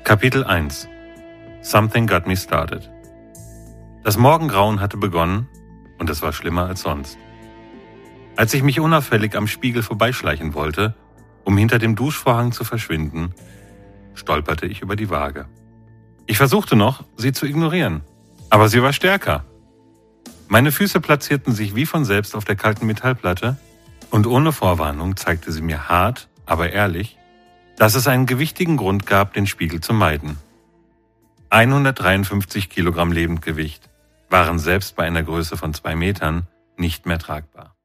Kapitel 1 Something Got Me Started. Das Morgengrauen hatte begonnen und es war schlimmer als sonst. Als ich mich unauffällig am Spiegel vorbeischleichen wollte, um hinter dem Duschvorhang zu verschwinden, stolperte ich über die Waage. Ich versuchte noch, sie zu ignorieren, aber sie war stärker. Meine Füße platzierten sich wie von selbst auf der kalten Metallplatte und ohne Vorwarnung zeigte sie mir hart, aber ehrlich, dass es einen gewichtigen Grund gab, den Spiegel zu meiden. 153 Kilogramm Lebendgewicht waren selbst bei einer Größe von 2 Metern nicht mehr tragbar.